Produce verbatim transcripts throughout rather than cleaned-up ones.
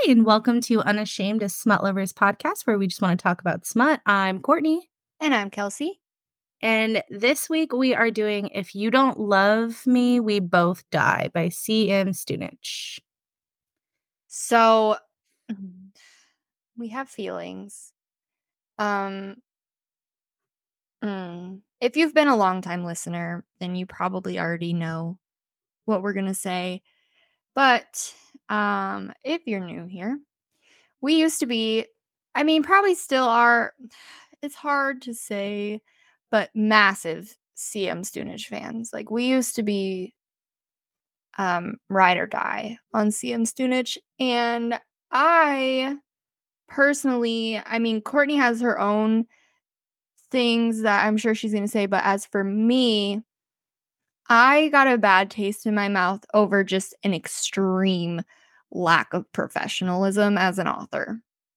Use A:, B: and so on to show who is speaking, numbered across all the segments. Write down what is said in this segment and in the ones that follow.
A: Hi, and welcome to Unashamed, a Smut Lovers podcast where we just want to talk about smut. I'm Courtney,
B: And I'm Kelsey.
A: and this week we are doing If You Don't Love Me, We Both Die by C M Stunich.
B: So we have feelings. Um, mm, if you've been a longtime listener, then you probably already know what we're gonna say. But um, if you're new here, we used to be, I mean, probably still are. It's hard to say, but massive C M Stunich fans. Like we used to be um ride or die on C M Stunich, and I personally, I mean, Courtney has her own things that I'm sure she's going to say, but as for me, I got a bad taste in my mouth over just an extreme lack of professionalism as an author.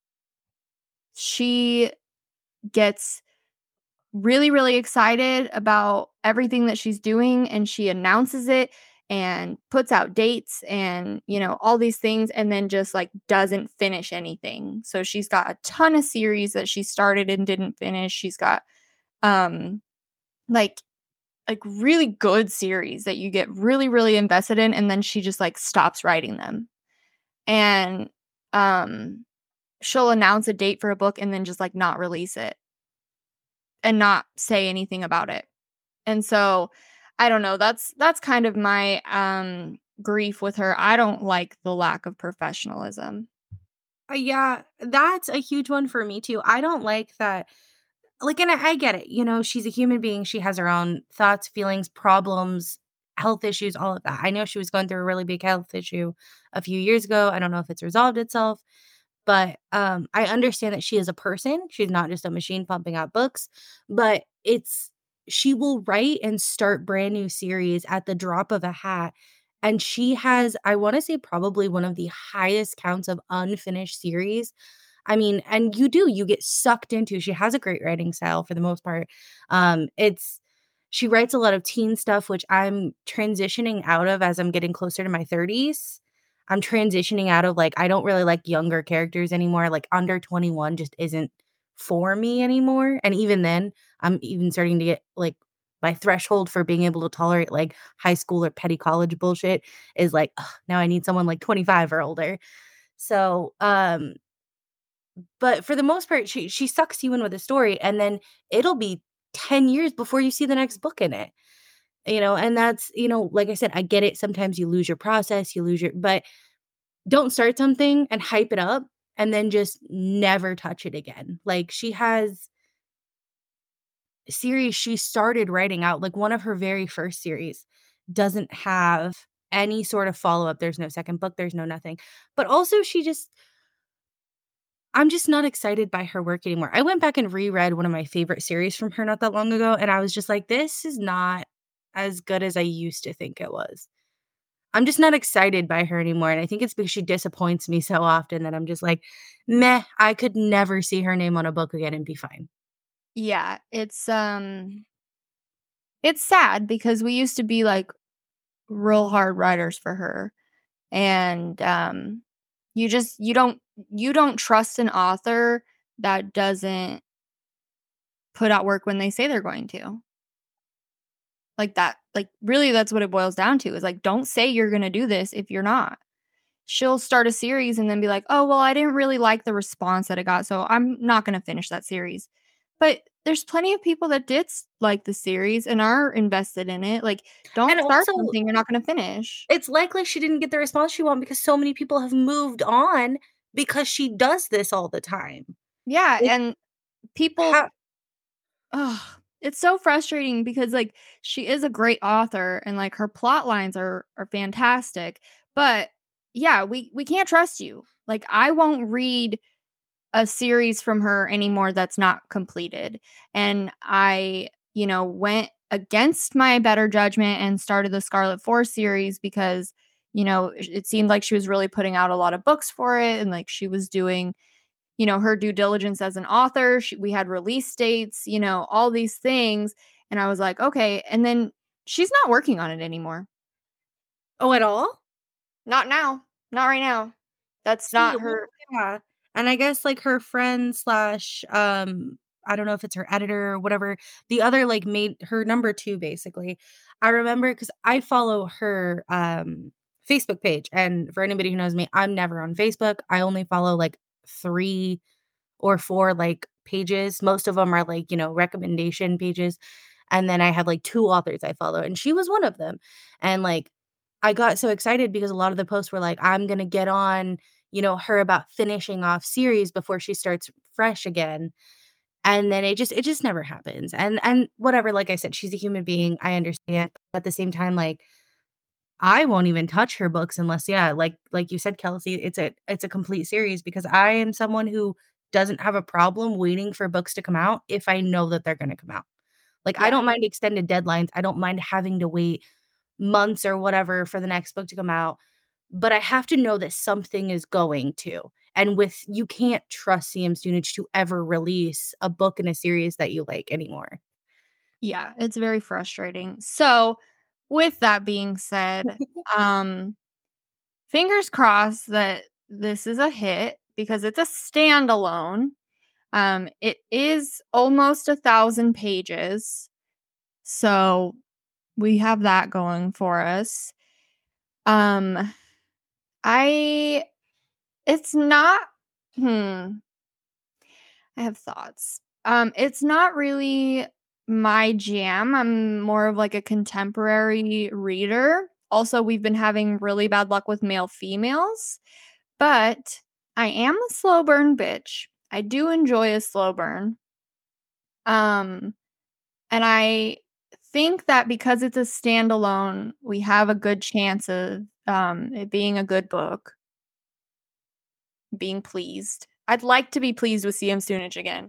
B: She gets really, really excited about everything that she's doing, and she announces it and puts out dates and, you know, all these things, and then just like doesn't finish anything. So she's got a ton of series that she started and didn't finish. She's got um like like really good series that you get really, really invested in, and then she just like stops writing them. And um she'll announce a date for a book and then just like not release it and not say anything about it. And so I don't know, that's that's kind of my um grief with her. I don't like the lack of professionalism.
A: Uh, yeah, that's a huge one for me too. I don't like that. Like, and I, I get it. You know, she's a human being. She has her own thoughts, feelings, problems, health issues, all of that. I know she was going through a really big health issue a few years ago. I don't know if it's resolved itself. But, um, I understand that she is a person. She's not just a machine pumping out books, but it's she will write and start brand new series at the drop of a hat, and she has, I wanna say, probably one of the highest counts of unfinished series. I mean, and you do, you get sucked into she has a great writing style for the most part. Um, it's she writes a lot of teen stuff, which I'm transitioning out of as I'm getting closer to my thirties. I'm transitioning out of, like, I don't really like younger characters anymore, like, under twenty-one just isn't for me anymore, and even then, I'm even starting to get, like my threshold for being able to tolerate, like, high school or petty college bullshit is like, "Ugh, now I need someone, like, twenty-five or older." So, um, but for the most part, she she sucks you in with a story, and then it'll be ten years before you see the next book in it, you know, and that's you know, like I said, I get it, sometimes you lose your process, you lose your but don't start something and hype it up and then just never touch it again. Like, she has series she started writing out, like, one of her very first series doesn't have any sort of follow-up, there's no second book, there's no nothing. But also, she just I'm just not excited by her work anymore. I went back and reread one of my favorite series from her not that long ago, and I was just like, "This is not as good as I used to think it was." I'm just not excited by her anymore, and I think it's because she disappoints me so often that I'm just like, "Meh, I could never see her name on a book again and be fine."
B: Yeah, it's um it's sad because we used to be like real hard writers for her. And um you just you don't you don't trust an author that doesn't put out work when they say they're going to. Like that. Like really that's what it boils down to is like don't say you're going to do this if you're not. She'll start a series and then be like, "Oh, well, I didn't really like the response that it got, so I'm not going to finish that series." But there's plenty of people that did s- like the series and are invested in it. Like
A: And
B: don't start
A: also,
B: something you're not going to finish.
A: it's likely she didn't get the response she want because so many people have moved on because she does this all the time.
B: Yeah,
A: Like,
B: and people
A: ha
B: ugh, it's so frustrating because, like, she is a great author and, like, her plot lines are are fantastic, but, yeah, we we can't trust you. Like, I won't read a series from her anymore that's not completed, and I, you know, went against my better judgment and started the Scarlet Force series because, you know, it it seemed like she was really putting out a lot of books for it and, like, she was doing you know, her due diligence as an author. She, we had release dates, you know, all these things. And I was like, okay. And then she's not working on it anymore.
A: Oh, at all?
B: Not now. Not right now. That's
A: See,
B: not
A: well,
B: her.
A: yeah, and I guess, like, her friend slash, um, I don't know if it's her editor or whatever, the other, like, made her number two, basically. I remember because I follow her, um, Facebook page, and for anybody who knows me, I'm never on Facebook. I only follow, like, three or four, like, pages. Most of them are, like, you know, recommendation pages, and then I have, like, two authors I follow, and she was one of them, and, like, I got so excited because a lot of the posts were like, "I'm gonna get on, you know, her about finishing off series before she starts fresh again," and then it just it just never happens, and and whatever, like I said, she's a human being, I understand, but at the same time, like, I won't even touch her books unless yeah, like like you said, Kelsey, it's a it's a complete series because I am someone who doesn't have a problem waiting for books to come out if I know that they're gonna come out. Like, I
B: Yeah.
A: don't mind extended deadlines, I don't mind having to wait months or whatever for the next book to come out, but I have to know that something is going to, and with you can't trust C M Stunich to ever release a book in a series that you like anymore.
B: Yeah, it's very frustrating. So, with that being said, um, fingers crossed that this is a hit because it's a standalone. Um, it is almost a thousand pages, so we have that going for us. Um, I it's not hmm, I have thoughts. Um, it's not really my jam. I'm more of like a contemporary reader. Also, we've been having really bad luck with male females, but I am a slow burn bitch. I do enjoy a slow burn. Um, and I think that because it's a standalone, we have a good chance of um it being a good book, being pleased. I'd like to be pleased with C M Stunich again.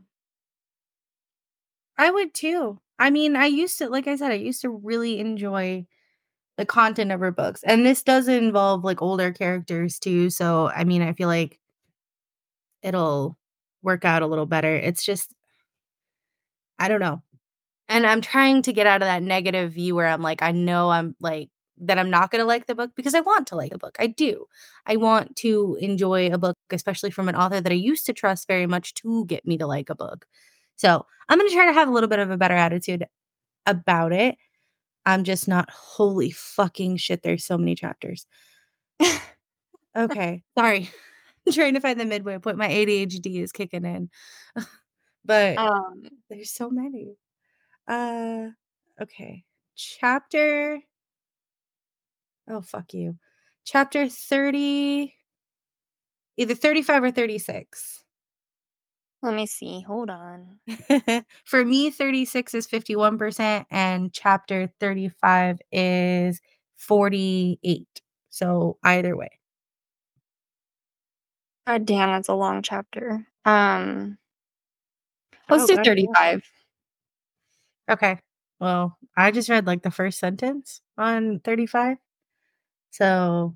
A: I would too. I mean, I used to like I said, I used to really enjoy the content of her books, and this does involve, like, older characters too, so, I mean, I feel like it'll work out a little better. It's just I don't know. And I'm trying to get out of that negative view where I'm like, I know I'm like that I'm not gonna like the book because I want to like a book. I do. I want to enjoy a book, especially from an author that I used to trust very much to get me to like a book. So, I'm gonna try to have a little bit of a better attitude about it. I'm just not holy fucking shit, there's so many chapters. Okay, sorry. I'm trying to find the midway point. My A D H D is kicking in. But
B: Um,
A: there's so many. Uh, okay. Chapter oh, fuck you. Chapter thirty, either thirty-five or thirty-six.
B: let me see. Hold on.
A: For me, thirty-six is fifty-one percent and chapter thirty-five is forty-eight. So either way.
B: God damn, that's a long chapter. Um, let's
A: Oh,
B: do
A: god damn.
B: thirty-five.
A: Okay. Well, I just read like the first sentence on thirty-five. So,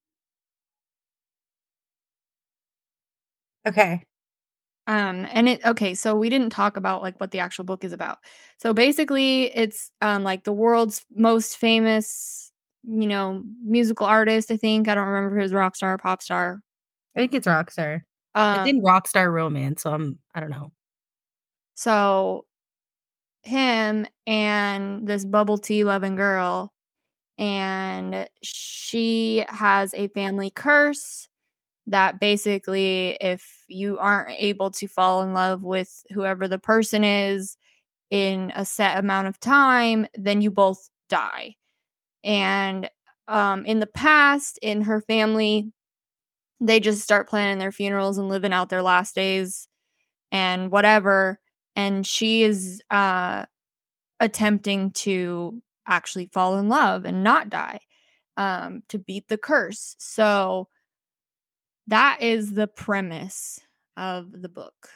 A: okay.
B: Um, and it okay, so we didn't talk about like what the actual book is about. So basically, it's um like the world's most famous, you know, musical artist. I think I don't remember if it was rock star or pop star.
A: I think it's Rockstar. It's in
B: Um,
A: Rockstar Romance, so I'm I don't know.
B: so him and this bubble tea loving girl, and she has a family curse that basically if you aren't able to fall in love with whoever the person is in a set amount of time, then you both die. And um in the past in her family, they just start planning their funerals and living out their last days and whatever, and she is uh attempting to actually fall in love and not die, um to beat the curse. So that is the premise of the book.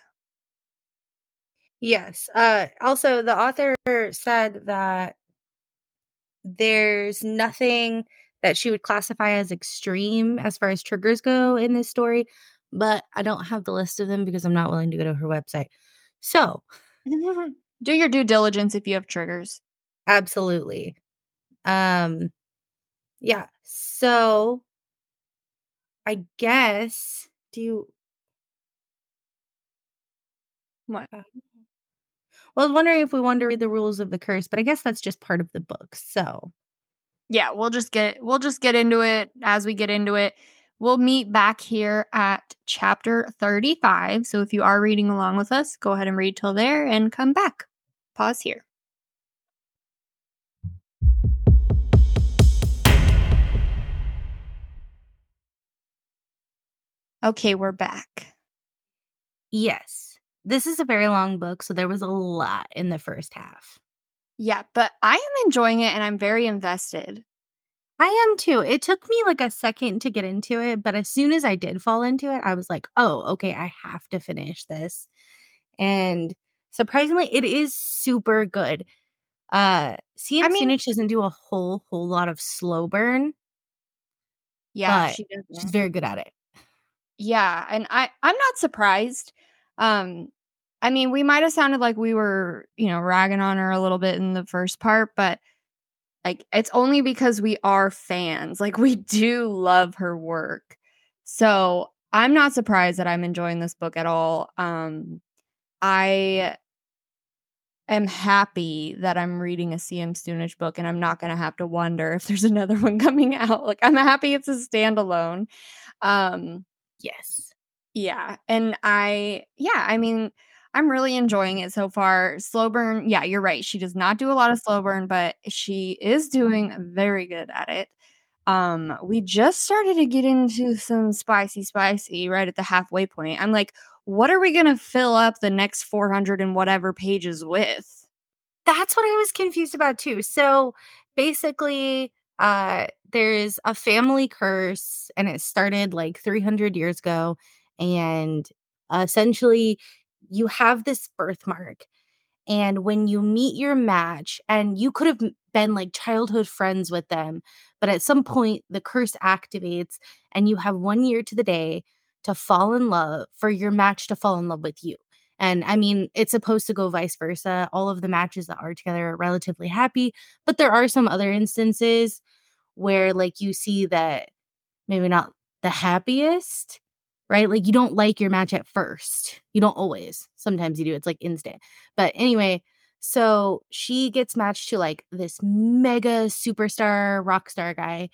A: Yes. Uh, also, the author said that there's nothing that she would classify as extreme as far as triggers go in this story, but I don't have the list of them because I'm not willing to go to her website. So,
B: Do your due diligence if you have triggers.
A: absolutely. Um, yeah. So I guess do you
B: What?
A: uh, well, I was wondering if we wanted to read the rules of the curse, but I guess that's just part of the book, so
B: Yeah, we'll just get we'll just get into it as we get into it. We'll meet back here at chapter thirty-five. So if you are reading along with us, go ahead and read till there and come back. Pause here. Okay, we're back.
A: yes. This is a very long book, so there was a lot in the first half.
B: Yeah, but I am enjoying it and I'm very invested.
A: I am too. It took me like a second to get into it, but as soon as I did fall into it, I was like, "Oh, okay, I have to finish this." And surprisingly, it is super good. Uh,
B: I
A: C M
B: mean,
A: Tunich doesn't do a whole whole lot of slow burn,
B: yeah,
A: but
B: she
A: she's
B: doesn't.
A: very good at it.
B: Yeah, and I I'm not surprised. Um I mean, we might have sounded like we were, you know, ragging on her a little bit in the first part, but like it's only because we are fans. Like we do love her work. So, I'm not surprised that I'm enjoying this book at all. Um I am happy that I'm reading a C M Stunich book and I'm not going to have to wonder if there's another one coming out. Like I'm happy it's a standalone. Um
A: Yes.
B: Yeah, and I yeah, I mean, I'm really enjoying it so far. Slow burn, yeah, you're right. She does not do a lot of slow burn, but she is doing very good at it. Um, we just started to get into some spicy, spicy right at the halfway point. I'm like, what are we gonna fill up the next four hundred and whatever pages with?
A: That's what I was confused about too. So, basically, uh, there's a family curse, and it started like three hundred years ago, and essentially, you have this birthmark. And when you meet your match, and you could have m- been like childhood friends with them, but at some point the curse activates, and you have one year to the day to fall in love for your match to fall in love with you. And I mean, it's supposed to go vice versa. All of the matches that are together are relatively happy, but there are some other instances where, like, you see that maybe not the happiest, right? Like, you don't like your match at first. You don't always. Sometimes you do. It's, like, instant. But anyway, so she gets matched to, like, this mega superstar rock star guy,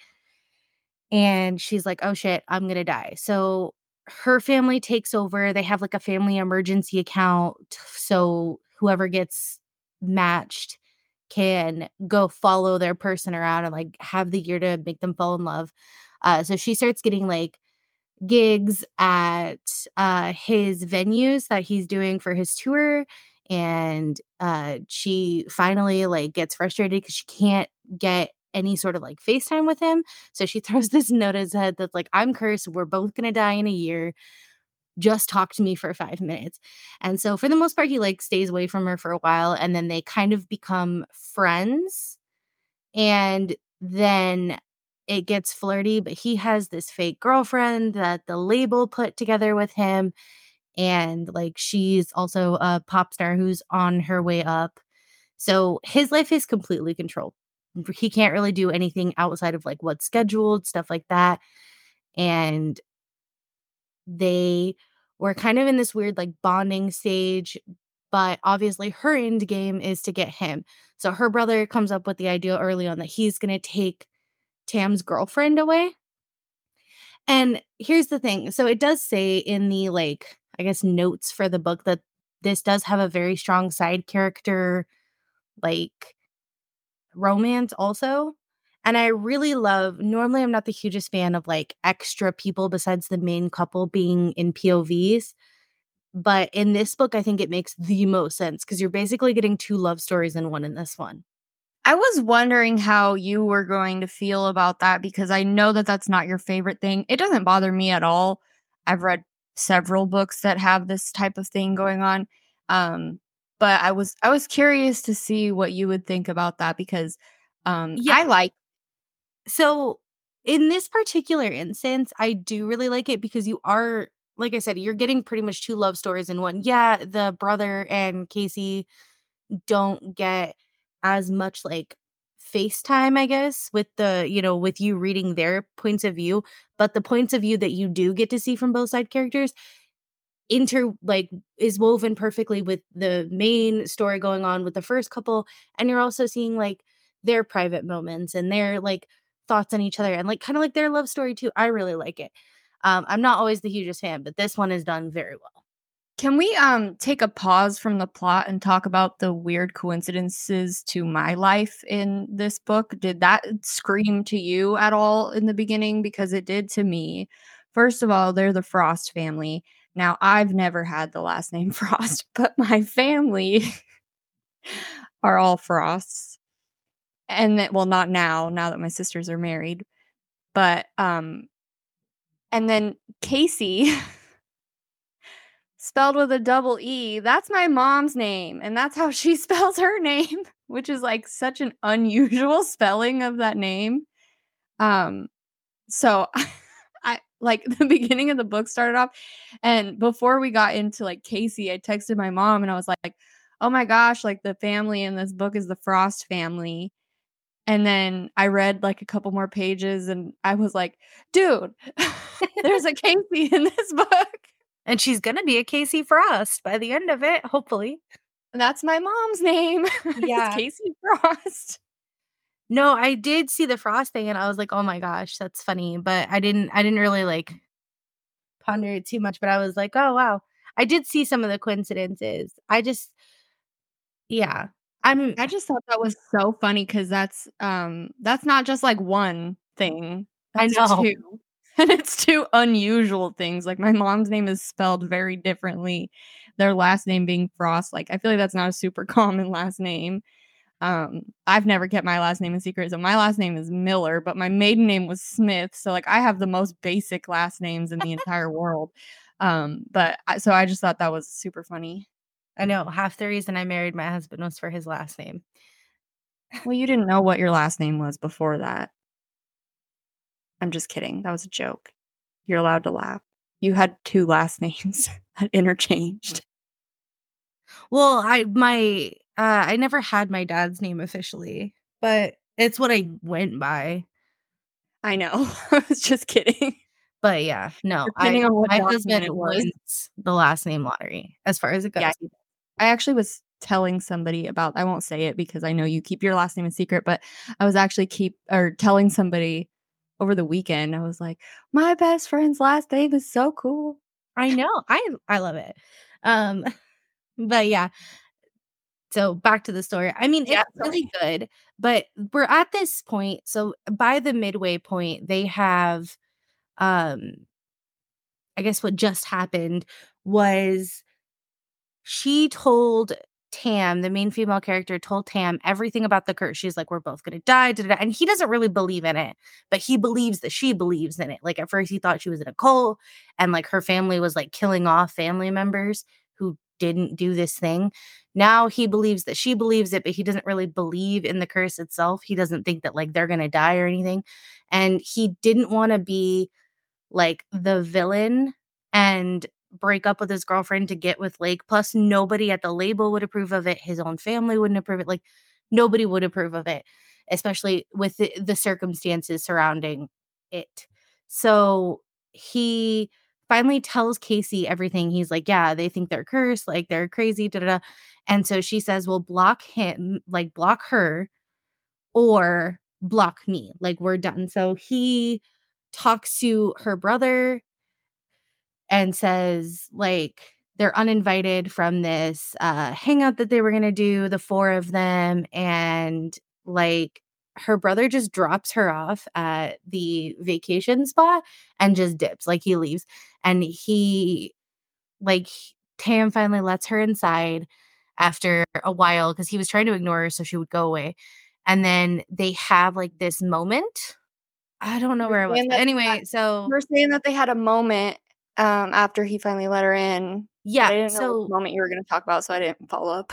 A: and she's like, "Oh, shit, I'm gonna die." So her family takes over. They have, like, a family emergency account, so whoever gets matched can go follow their person around and, like, have the year to make them fall in love. Uh, so she starts getting, like, gigs at, uh, his venues that he's doing for his tour, and, uh, she finally, like, gets frustrated because she can't get any sort of, like, FaceTime with him, so she throws this note at his head that's like, "I'm cursed, we're both gonna die in a year, just talk to me for five minutes." And so for the most part, he, like, stays away from her for a while, and then they kind of become friends, and then it gets flirty, but he has this fake girlfriend that the label put together with him, and, like, she's also a pop star who's on her way up. So his life is completely controlled. He can't really do anything outside of, like, what's scheduled, stuff like that, and they were kind of in this weird, like, bonding stage, but obviously her end game is to get him. So her brother comes up with the idea early on that he's gonna take Tam's girlfriend away. And here's the thing, so it does say in the, like, I guess, notes for the book that this does have a very strong side character, like, romance also. And I really love normally, I'm not the hugest fan of, like, extra people besides the main couple being in P O Vs, but in this book, I think it makes the most sense because 'cause you're basically getting two love stories in one in this one.
B: I was wondering how you were going to feel about that because I know that that's not your favorite thing. It doesn't bother me at all. I've read several books that have this type of thing going on. Um, but I was I was curious to see what you would think about that because um
A: Yeah.
B: I like
A: So, in this particular instance, I do really like it because you are like I said, you're getting pretty much two love stories in one. Yeah, the brother and Casey don't get as much, like, FaceTime, I guess, with the, you know, with you reading their points of view, but the points of view that you do get to see from both side characters inter like is woven perfectly with the main story going on with the first couple, and you're also seeing like their private moments and their like thoughts on each other and like kind of like their love story too. I really like it. Um, I'm not always the hugest fan, but this one is done very well.
B: Can we um take a pause from the plot and talk about the weird coincidences to my life in this book? Did that scream to you at all in the beginning? Because it did to me. First of all, they're the Frost family. Now, I've never had the last name Frost, but my family are all Frosts. And that, well, not now, now that my sisters are married. But um and then Casey spelled with a double E, that's my mom's name, and that's how she spells her name, which is, like, such an unusual spelling of that name. Um, so I like, the beginning of the book started off, and before we got into, like, Casey, I texted my mom, and I was like, "Oh my gosh, like, the family in this book is the Frost family." And then I read, like, a couple more pages, and I was like, "Dude, there's a Casey in this book."
A: And she's gonna be a Casey Frost by the end of it, hopefully.
B: That's my mom's name. It's
A: Yeah.
B: Casey Frost.
A: No, I did see the Frost thing and I was like, "Oh my gosh, that's funny," but I didn't I didn't really, like, ponder it too much, but I was like, "Oh, wow." I did see some of the coincidences. I just yeah. I'm
B: I just thought that was so funny because that's, um, that's not just, like, one thing,
A: I
B: that's
A: know.
B: two. And it's two unusual things, like, my mom's name is spelled very differently, their last name being Frost, like, I feel like that's not a super common last name. Um, I've never kept my last name a secret, so my last name is Miller, but my maiden name was Smith, so, like, I have the most basic last names in the entire world. Um, but I so I just thought that was super funny.
A: I know, half the reason I married my husband was for his last name.
B: Well, you didn't know what your last name was before that. I'm just kidding, that was a joke. You're allowed to laugh. You had two last names that interchanged.
A: Well, I my, uh, I never had my dad's name officially, but it's what I went by.
B: I know, I was just kidding.
A: But yeah, no, I
B: Depending on what
A: my
B: document
A: husband
B: it was.
A: wins the last name lottery as far as it
B: Yeah,
A: goes.
B: he I actually was telling somebody about I won't say it because I know you keep your last name a secret, but I was actually keep or telling somebody over the weekend, I was like, "My best friend's last name is so cool."
A: I know, I I love it. Um, but yeah, so back to the story. I mean,
B: Yeah,
A: it's really good, but we're at this point, so by the midway point, they have, um I guess what just happened was she told Tam, the main female character told Tam everything about the curse. She's like, "We're both gonna die," da, da, da, and he doesn't really believe in it, but he believes that she believes in it. Like, at first, he thought she was in a cult and, like, her family was, like, killing off family members who didn't do this thing. Now he believes that she believes it, but he doesn't really believe in the curse itself. He doesn't think that, like, they're gonna die or anything, and he didn't wanna be like the villain and break up with his girlfriend to get with Lake. Plus, nobody at the label would approve of it. His own family wouldn't approve it. Like, nobody would approve of it, especially with the, the circumstances surrounding it. So he finally tells Casey everything. He's like, "Yeah, they think they're cursed, like they're crazy, da da da." And so she says, "Well, block him, like block her, or block me. Like, we're done." So he talks to her brother and says, like, they're uninvited from this uh hangout that they were gonna do, the four of them, and like her brother just drops her off at the vacation spot and just dips, like he leaves. And he like Tam finally lets her inside after a while because he was trying to ignore her so she would go away. And then they have like this moment. I don't know
B: You were
A: where I was.
B: saying
A: But
B: that they had
A: anyway,
B: you
A: so
B: were saying that they had a moment, um, after he finally let her in, but
A: yeah,
B: I didn't know what
A: so
B: moment you were gonna talk about, so I didn't follow up.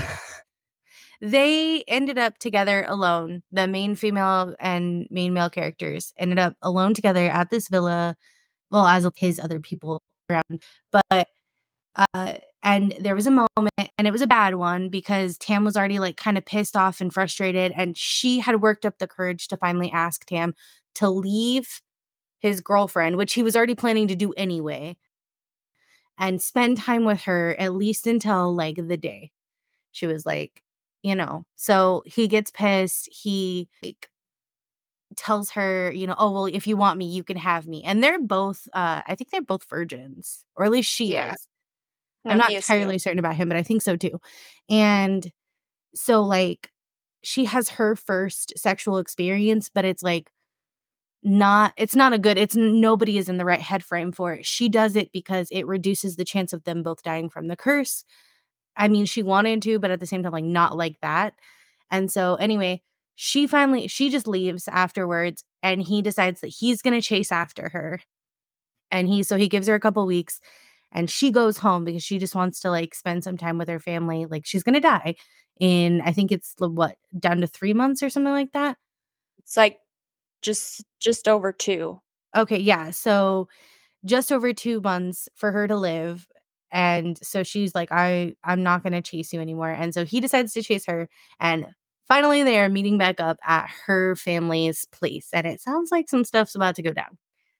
A: they ended up together alone. The main female and main male characters ended up alone together at this villa, well, as with his other people around. But uh And there was a moment, and it was a bad one because Tam was already, like, kinda pissed off and frustrated, and she had worked up the courage to finally ask Tam to leave his girlfriend, which he was already planning to do anyway, and spend time with her at least until, like, the day. She was like, you know, so he gets pissed. He, like, tells her, you know, "Oh, well, if you want me, you can have me." And they're both, uh, I think they're both virgins, or at least she
B: Yeah.
A: is. I'm
B: No,
A: not
B: he is too.
A: entirely certain about him, but I think so too. And so, like, she has her first sexual experience, but it's, like, not it's not a good it's nobody is in the right head frame for it. She does it because it reduces the chance of them both dying from the curse. I mean, she wanted to, but at the same time, like, not like that. And so, anyway, she finally she just leaves afterwards, and he decides that he's gonna chase after her. And he so he gives her a couple weeks, and she goes home because she just wants to, like, spend some time with her family. Like, she's gonna die in, I think it's the what, down to three months or something like that?
B: It's like just just over two.
A: Okay, yeah, so just over two months for her to live, and so she's like, "I I'm not gonna chase you anymore," and so he decides to chase her, and finally, they are meeting back up at her family's place, and it sounds like some stuff's about to go down.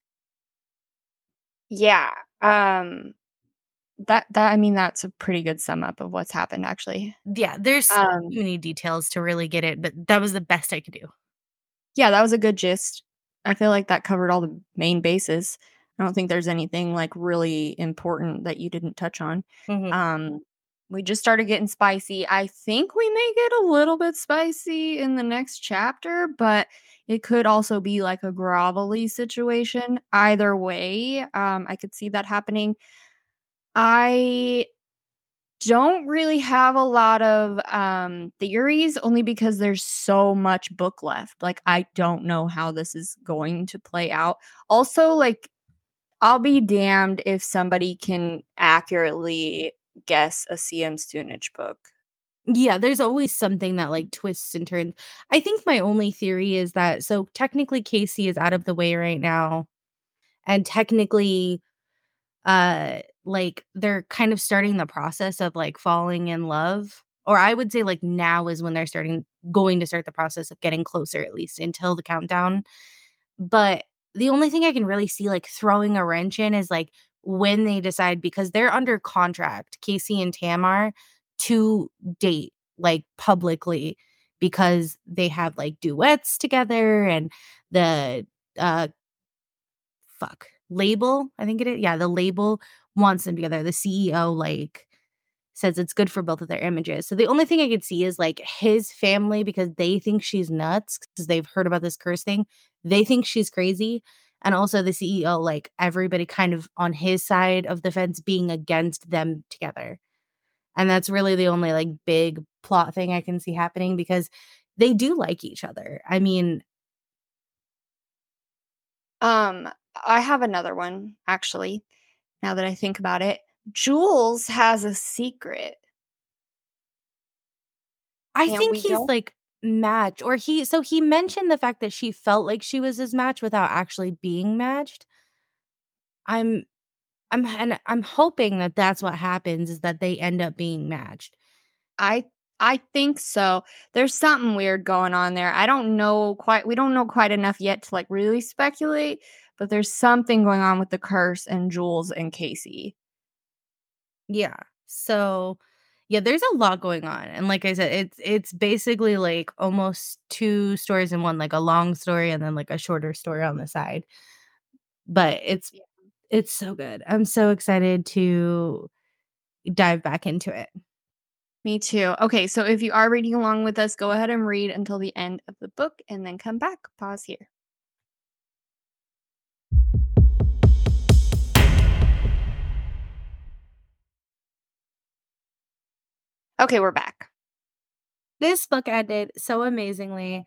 B: Yeah. Um that that I mean, that's a pretty good sum up of what's happened actually.
A: Yeah, there's too
B: Um
A: many details to really get it, but that was the best I could do.
B: yeah, that was a good gist. I feel like that covered all the main bases. I don't think there's anything like really important that you didn't touch on.
A: Mhm.
B: Um we just started getting spicy. I think we may get a little bit spicy in the next chapter, but it could also be like a grovelly situation. Either way, um, I could see that happening. I don't really have a lot of um theories only because there's so much book left. Like I don't know how this is going to play out. Also, like I'll be damned if somebody can accurately guess a C M Stunich book.
A: Yeah, there's always something that, like, twists and turns. I think my only theory is that so technically Casey is out of the way right now, and technically, uh, like, they're kind of starting the process of, like, falling in love, or I would say, like, now is when they're starting going to start the process of getting closer, at least until the countdown. But the only thing I can really see, like, throwing a wrench in is, like, when they decide, because they're under contract, Casey and Tamar, to date, like, publicly, because they have, like, duets together, and the, uh fuck, label, I think it is, yeah, the label wants them together. The C E O, like, says it's good for both of their images. So the only thing I could see is, like, his family, because they think she's nuts because 'cause they've heard about this curse thing. They think she's crazy, and also the C E O, like, everybody kind of on his side of the fence being against them together. And that's really the only, like, big plot thing I can see happening because they do like each other. I mean,
B: Um, I have another one actually. Now that I think about it, Jules has a secret,
A: I
B: and
A: think
B: we
A: he's,
B: don't.
A: like, matched, or he so he mentioned the fact that she felt like she was his match without actually being matched. I'm I'm and I'm hoping that that's what happens, is that they end up being matched.
B: I I think so. There's something weird going on there. I don't know quite. We don't know quite enough yet to like really speculate, but there's something going on with the curse and Jules and Casey.
A: Yeah. So, yeah, there's a lot going on, and like I said, it's it's basically, like, almost two stories in one, like, a long story and then, like, a shorter story on the side. But it's
B: Yeah.
A: it's so good. I'm so excited to dive back into it.
B: Me too. Okay, so if you are reading along with us, go ahead and read until the end of the book and then come back. Pause here. Okay, we're back.
A: This book ended so amazingly.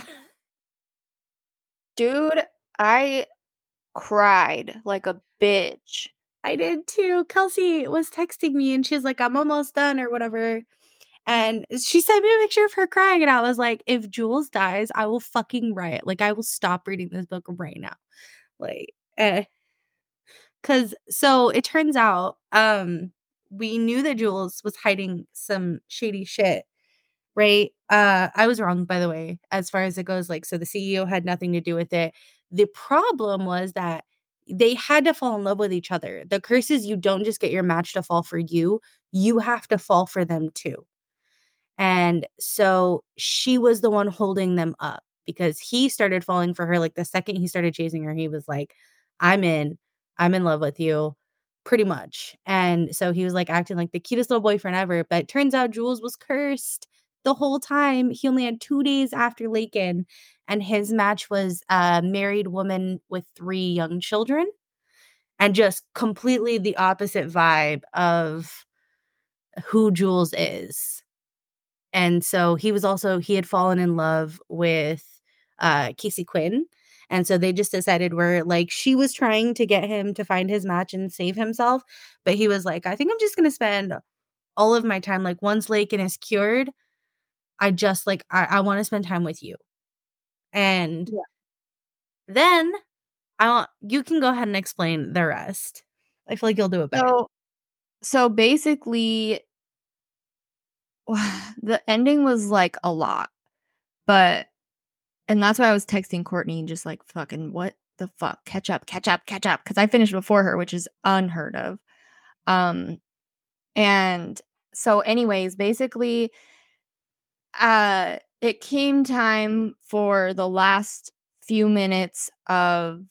B: Dude, I cried like a bitch.
A: I did too. Kelsey was texting me and she's like, "I'm almost done," or whatever. And she sent me a picture of her crying, and I was like, "If Jules dies, I will fucking riot. Like, I will stop reading this book right now." Like, eh. Cause so it turns out, um, we knew that Jules was hiding some shady shit, right? Uh, I was wrong, by the way, as far as it goes, like, so the C E O had nothing to do with it. The problem was that they had to fall in love with each other. The curse is you don't just get your match to fall for you, you have to fall for them too. And so she was the one holding them up because he started falling for her, like, the second he started chasing her, he was like, "I'm in. I'm in love with you," pretty much. And so he was, like, acting like the cutest little boyfriend ever, but turns out Jules was cursed the whole time. He only had two days after Laken, and his match was a married woman with three young children, and just completely the opposite vibe of who Jules is. And so he was also he had fallen in love with, uh, Casey Quinn, and so they just decided where, like, she was trying to get him to find his match and save himself, but he was like, "I think I'm just gonna spend all of my time, like, once Laken is cured, I just, like, I I wanna spend time with you." And
B: Yeah.
A: then I want you can go ahead and explain the rest. I feel like you'll do it better.
B: So so basically the ending was, like, a lot, but and that's why I was texting Courtney just like, "Fucking what the fuck? Catch up, catch up, catch up," 'cause I finished before her, which is unheard of. Um, and so anyways, basically, uh, it came time for the last few minutes of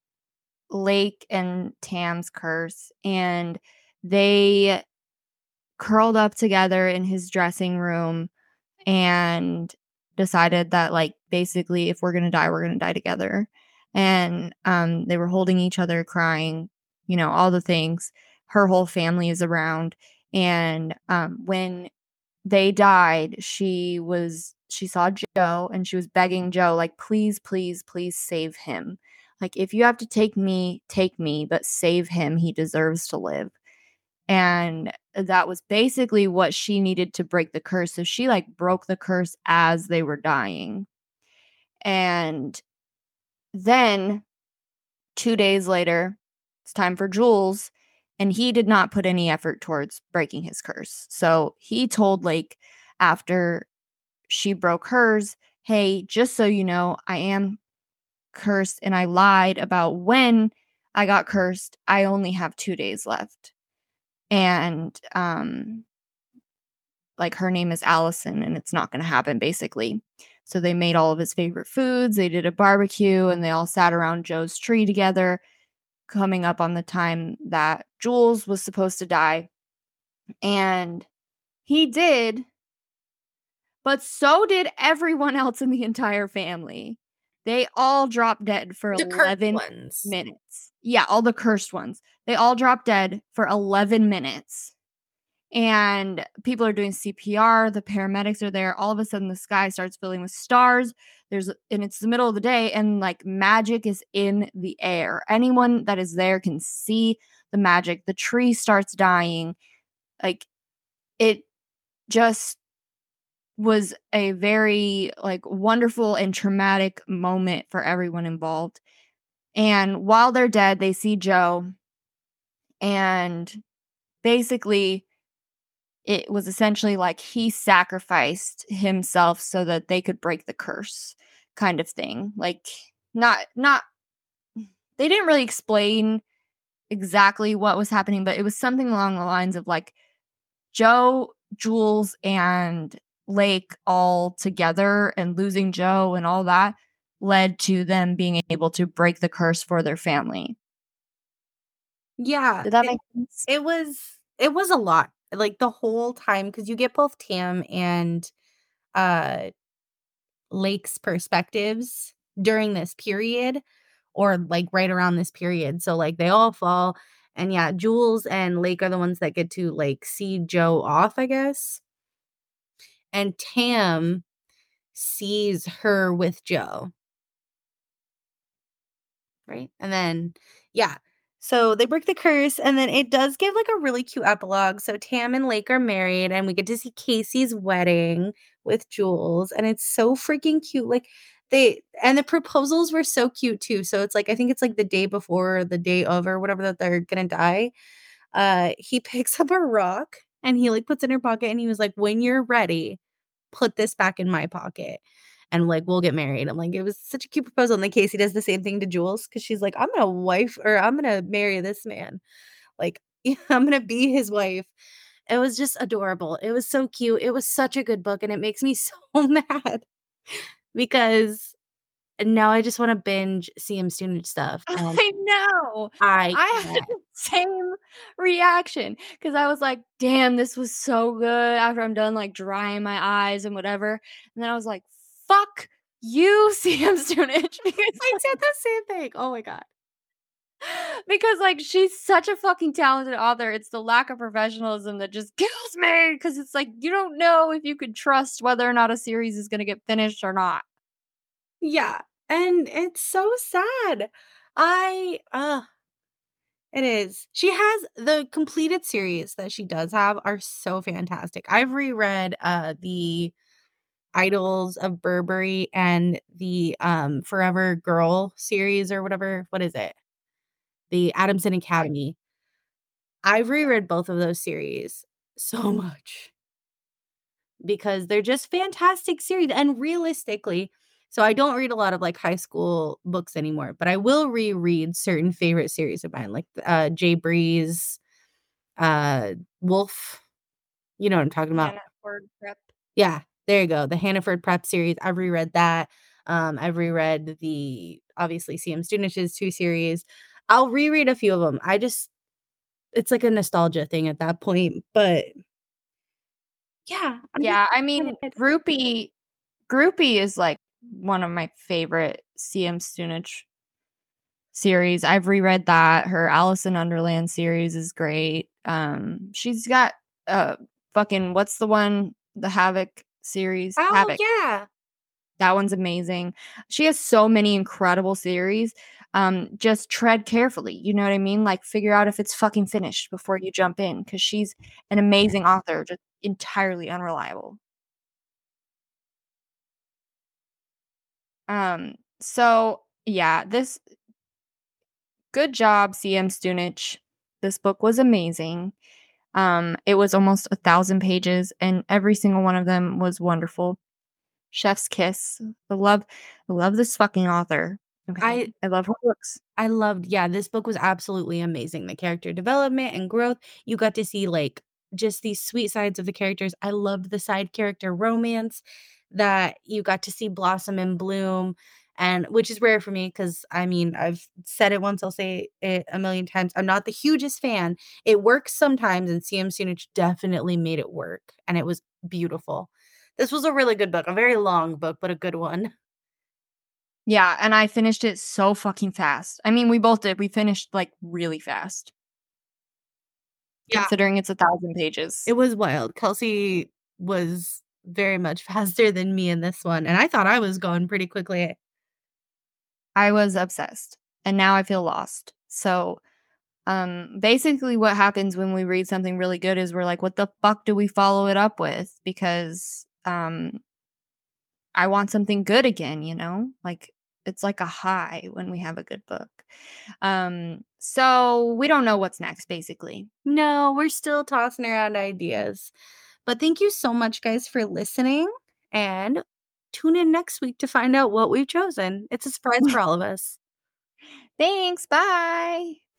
B: Lake and Tam's curse, and they curled up together in his dressing room and decided that, like, basically, if we're gonna die, we're gonna die together. And, um, they were holding each other, crying, you know, all the things. Her whole family is around, and, um, when they died, she was she saw Joe, and she was begging Joe, like, "Please, please, please save him. Like, if you have to take me, take me, but save him. He deserves to live." And that was basically what she needed to break the curse, so she, like, broke the curse as they were dying. And then two days later, it's time for Jules, and he did not put any effort towards breaking his curse. So he told Lake after she broke hers, "Hey, just so you know, I am cursed, and I lied about when I got cursed. I only have two days left." And, um like, her name is Allison, and it's not gonna happen, basically. So they made all of his favorite foods, they did a barbecue, and they all sat around Joe's tree together, coming up on the time that Jules was supposed to die. And he did, but so did everyone else in the entire family. They all dropped dead for
A: The cursed
B: eleven
A: ones.
B: minutes. Yeah, all the cursed ones. They all dropped dead for eleven minutes. And people are doing C P R, the paramedics are there. All of a sudden, the sky starts filling with stars. There's and it's the middle of the day, and, like, magic is in the air. Anyone that is there can see the magic. The tree starts dying. Like, it just was a very, like, wonderful and traumatic moment for everyone involved. And while they're dead, they see Joe, and basically it was essentially like he sacrificed himself so that they could break the curse, kind of thing. Like, not not they didn't really explain exactly what was happening, but it was something along the lines of, like, Joe, Jules, and Lake all together, and losing Joe and all that led to them being able to break the curse for their family.
A: Yeah,
B: Did that
A: it
B: make sense?
A: it was it was a lot, like, the whole time because you get both Tam and, uh, Lake's perspectives during this period or, like, right around this period, so, like, they all fall, and yeah, Jules and Lake are the ones that get to, like, see Joe off, I guess, and Tam sees her with Joe. Right? And then yeah. So they break the curse, and then it does give, like, a really cute epilogue. So Tam and Lake are married, and we get to see Casey's wedding with Jules, and it's so freaking cute. Like, they and the proposals were so cute too. So it's like I think it's, like, the day before or the day of or whatever that they're gonna die. uh, he picks up a rock and he, like, puts it in her pocket, and he was like, "When you're ready, put this back in my pocket, and, like, we'll get married." I'm like, it was such a cute proposal, and then Casey does the same thing to Jules because she's like, "I'm gonna wife or I'm gonna marry this man. Like, I'm gonna be his wife." It was just adorable. It was so cute. It was such a good book, and it makes me so mad because now I just wanna binge C M Student stuff, and
B: I know.
A: I
B: I had
A: can't.
B: the same reaction because I was like, "Damn, this was so good," after I'm done, like, drying my eyes and whatever, and then I was like, "Fuck you, C M Stunich," because
A: I said the same thing. Oh my god.
B: because, like, she's such a fucking talented author, it's the lack of professionalism that just kills me. Because it's like, you don't know if you could trust whether or not a series is gonna get finished or not.
A: Yeah, and it's so sad. I uh it is. She has the completed series that she does have are so fantastic. I've reread uh the Idols of Burberry and the um Forever Girl series or whatever. What is it? The Adamson Academy. I've reread both of those series so much because they're just fantastic series and realistically, so I don't read a lot of like high school books anymore, but I will reread certain favorite series of mine, like uh Jay Breeze, uh Wolf. You know what I'm talking about.
B: Hannah Ford Prep.
A: Yeah, there you go. The Hannaford Prep series. I've reread that. Um, I've reread the obviously C M Stunich's two series. I'll reread a few of them. I just it's like a nostalgia thing at that point, but yeah, I'm just
B: Yeah, I mean,
A: excited.
B: Groupie Groupie is, like, one of my favorite C M Stunich series. I've reread that. Her Alice in Underland series is great. Um, she's got, uh, fucking what's the one? The Havoc series?
A: Oh,
B: Havoc.
A: yeah.
B: That one's amazing. She has so many incredible series. Um, just tread carefully, you know what I mean? Like, figure out if it's fucking finished before you jump in, because she's an amazing author, just entirely unreliable. Um, so yeah, this good job, C M Stunich. This book was amazing. Um, it was almost a thousand pages, and every single one of them was wonderful. Chef's kiss. I love, I love this fucking author. Okay,
A: I
B: I love her books.
A: I loved yeah, this book was absolutely amazing. The character development and growth. You got to see, like, just these sweet sides of the characters. I loved the side character romance that you got to see blossom and bloom, and which is rare for me because I mean, I've said it once, I'll say it a million times. I'm not the hugest fan. It works sometimes, and C M Sunich definitely made it work, and it was beautiful. This was a really good book, a very long book, but a good one.
B: Yeah, and I finished it so fucking fast. I mean, we both did. We finished like really fast,
A: Yeah.
B: considering it's a thousand pages.
A: It was wild. Kelsey was very much faster than me in this one, and I thought I was going pretty quickly.
B: I was obsessed, and now I feel lost. So, um, basically, what happens when we read something really good is we're like, "What the fuck do we follow it up with?" Because, um, I want something good again. You know, like it's like a high when we have a good book. Um, so we don't know what's next, basically.
A: No, we're still tossing around ideas. But thank you so much, guys, for listening, and tune in next week to find out what we've chosen. It's a surprise for all of us.
B: Thanks. Bye.